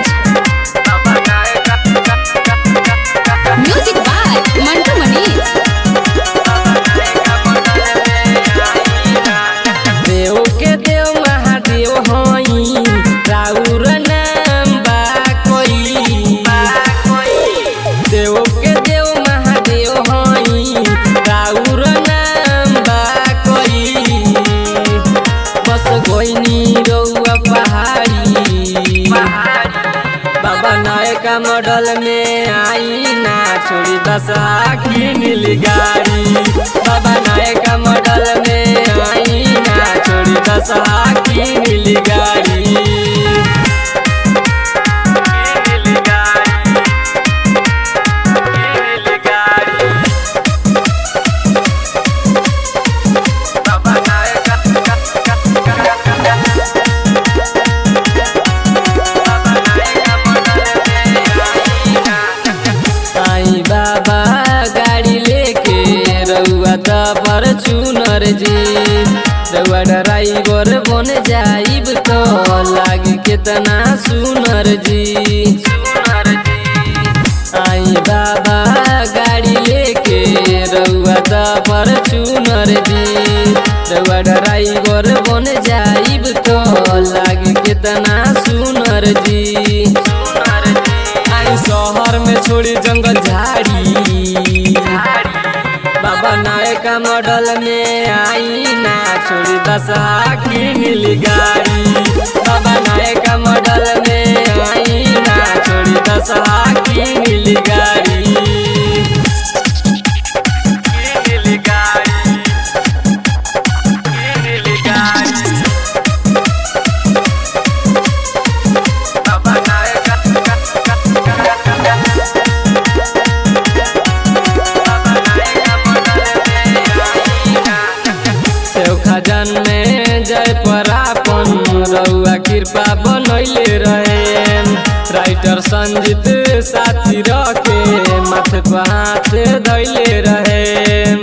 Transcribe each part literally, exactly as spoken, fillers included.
Music by Mantu Manish. देव के देव महादेव हई राउर नाम बा कोई। देव के देव महादेव हई राउर नाम बा कोई। बस गोइनी रउआ पहाड़ी बाबा नायका मॉडल में आई ना छोड़ी दशा की नीली गाड़ी। बाबा नायका मॉडल में आई ना छोड़ी दशा की नीली गाड़ी। नीली गाड़ी, नीली गाड़ी। बाबा नायका आई बाबा गाड़ी लेके रउआ त फॉर्च्यूनर जी। रउआ ड्राइवर बन जाइब तो लागी कितना सुनर जी। आई बाबा गाड़ी लेके रउआ त फॉर्च्यूनर जी। रउआ ड्राइवर बन जाइब तो लागी कितना सुनर जी। आई शहर में छोड़ी जंगल झाड़ी बाबा नायका मॉडल में आई ना छोड़ी दशा की नीली गाड़ी। बाबा नायका मॉडल में आई ना छोड़ी दशा की नीली गाड़ी। नीली गाड़ी, नीली गाड़ी। बाबा नायका खजान में जय परापन रउआ कृपा बनैले रहे। राइटर संजीत साथी रखे माथे पर हाथ धैले रहे।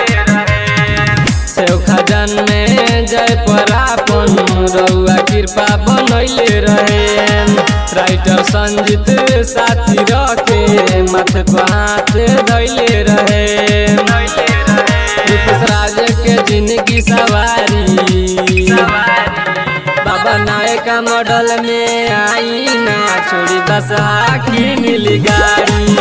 खजान में जय परापन रउआ कृपा बनैले रहे। राइटर संजीत साथी रखे माथे पर हाथ धैले रहे। राज के जिंदगी सवारी बाबा नायका मॉडल में आई ना छोड़ी दशा की नीली गाड़ी।